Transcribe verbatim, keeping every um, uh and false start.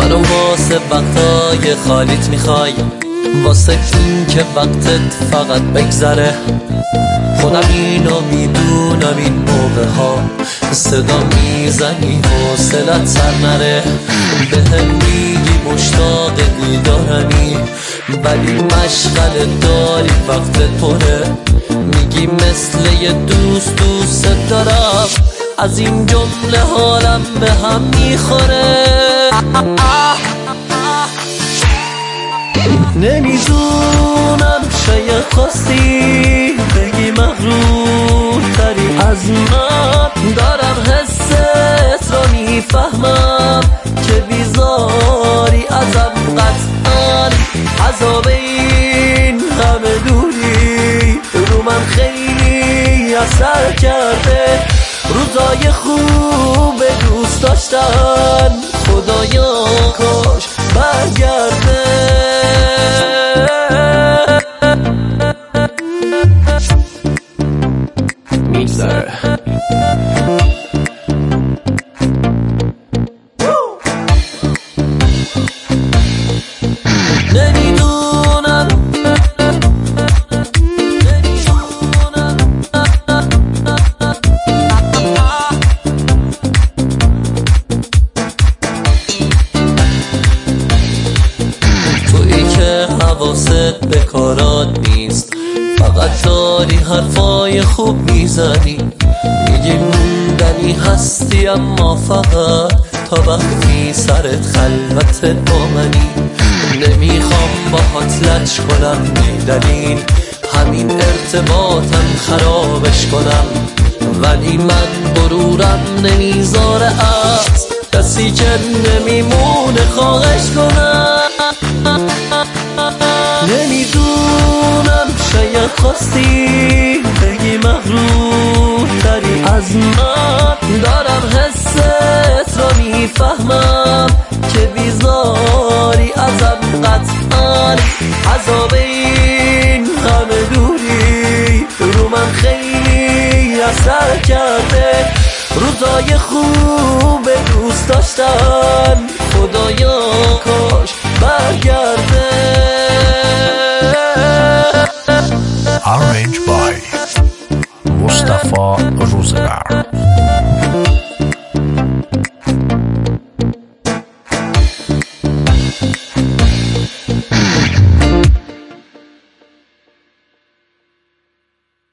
منو واسه وقتای خالیت میخوای، واسه این که وقتت فقط بگذره. خودم اینو میدونم این موقع ها صدا میزنی حوصلت سر نره. بهم میگی مشتاق دیدارمی ولی مشغله داری وقت پره. میگی مثل یه دوست دوست دارم، از این جمله حالم به هم میخوره. نمیدونم شاید خواستی بگی مغرور تری از من، دارم حست را میفهمم که بیزاری ازم قطعا. عذاب این همه دوری رو من خیلی اثر کرده. روزای خوب دوست داشتن خدایا کاش برگرده. میگذره نمیدونم تویی که حواست به کارات نیست، فقط داری حرفای خوب میزنی. میگی موندنی هستی اما فقط تا وقتی سرت خلوت با منی. نمیخوام باهات لج کنم بی دلیل، همین ارتباطم خرابش کنم، ولی من غرورم نمیذاره از کسی که نمیمونه خواهش کنم. نمیدونم شاید خواستی بگی مغرور تری از من، دارم حست را میفهمم که بیزاری ازم قطعا. عذاب این همه دوری رو من خیلی اثر کرده. روزای خوب دوست داشتن خدایا